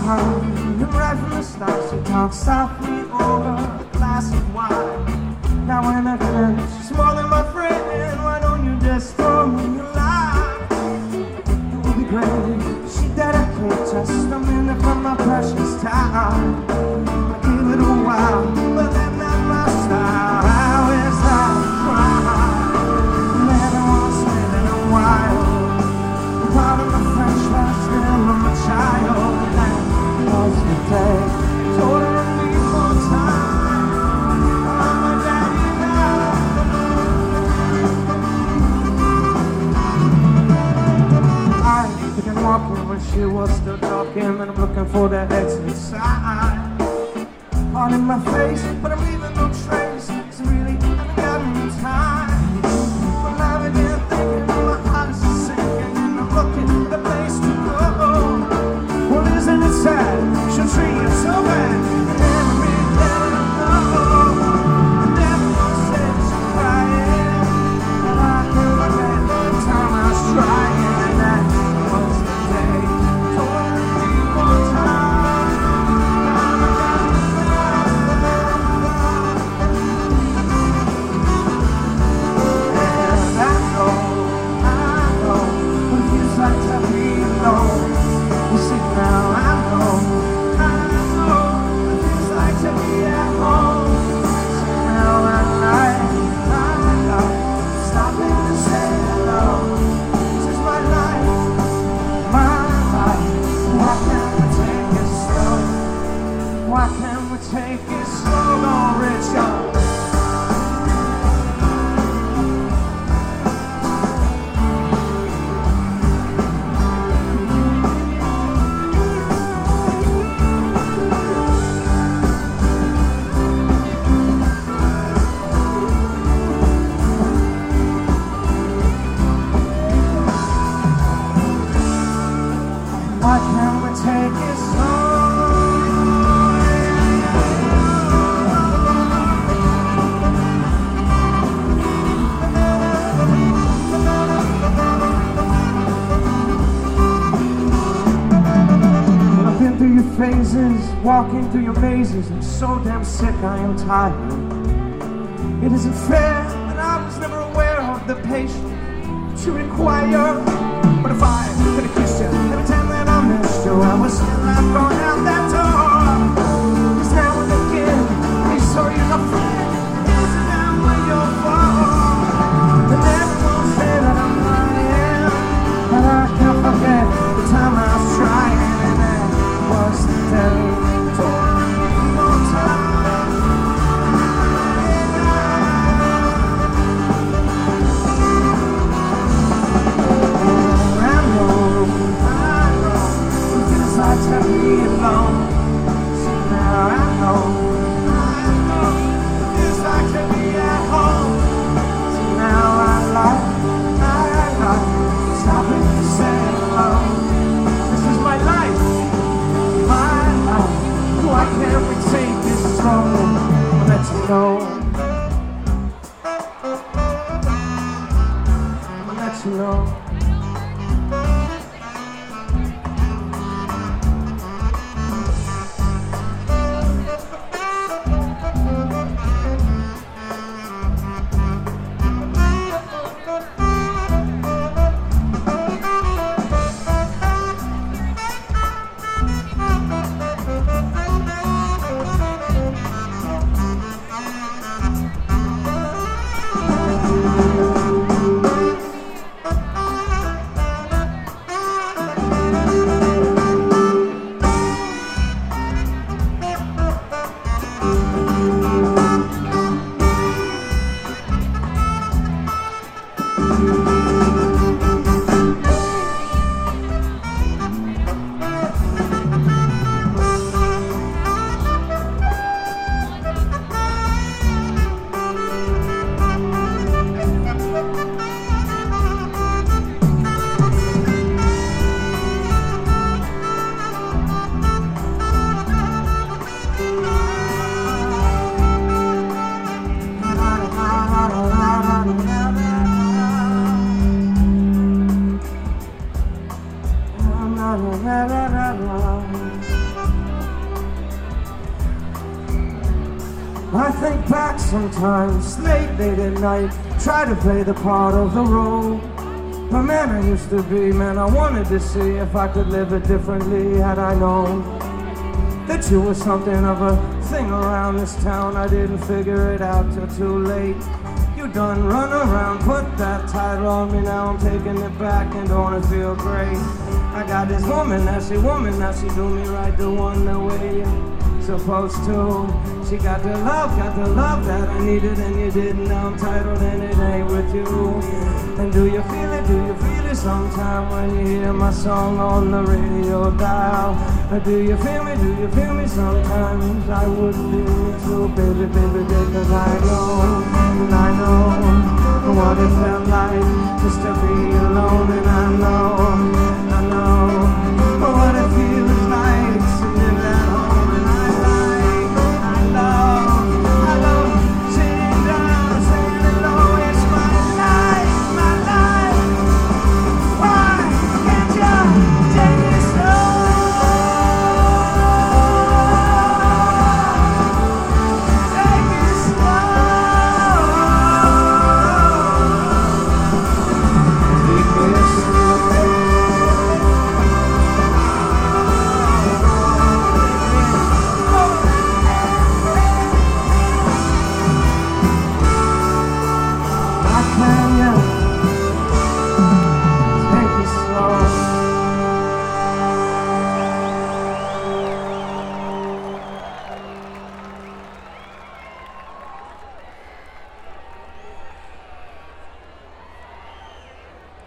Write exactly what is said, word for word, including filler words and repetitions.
And right from the start, she talks softly over a glass of wine. Now when I finish, she's more than my friend. Why don't you just throw me a line? It would be great. She dedicates just a minute from my precious time. I give it a while, but that's not my style. How is that crime? Never once spent in a while. Part of my French last still I'm a child. That was the day. Told her to leave for time. I'm my daddy now. I began walking when she was still talking, and I'm looking for that exit sign. All in my face, but I'm leaving no trace. So really, I haven't got any time. But I began thinking, my heart is sinking, and I'm looking for the place to go. Well, isn't it sad? She'll treat you so bad. And every day I know, I never gonna say she's crying. And I can't forget the time I was trying, and that was the day. Told her to leave one time. Why can't we take it slow, don't reach up? Why can't we take it slow? Phases, walking through your mazes. I'm so damn sick, I am tired. It isn't fair that I was never aware of the patience you require. But if I could have kissed you every time that I missed you, I was still not going out that door. Cause now and again, we saw you not friend. Isn't that what you're for? And everyone say that I'm lying, but I can't forget the time I was trying. Was the day. Told her one more time. I know, I know, it feels like to be alone. See now I know, I know, it feels like to be at home. See now I like, I like, stopping to say hello. This is my life. Why can't we take this slow? I'll let you know. I'll let you know. la la la la la. I think back sometimes, late, late at night, try to play the part of the role. But man, I used to be, man, I wanted to see if I could live it differently had I known that you were something of a thing around this town. I didn't figure it out till too late. You done run around, put that title on me, now I'm taking it back and don't it feel great? I got this woman, now she woman, now she do me right, the one the way you're supposed to. She got the love, got the love that I needed and you didn't. Now I'm titled and it ain't with you. And do you feel it, do you feel it sometime when you hear my song on the radio dial? Or do you feel me, do you feel me sometimes? I would feel it too, baby, baby, because I know, and I know what it felt like just to be alone. And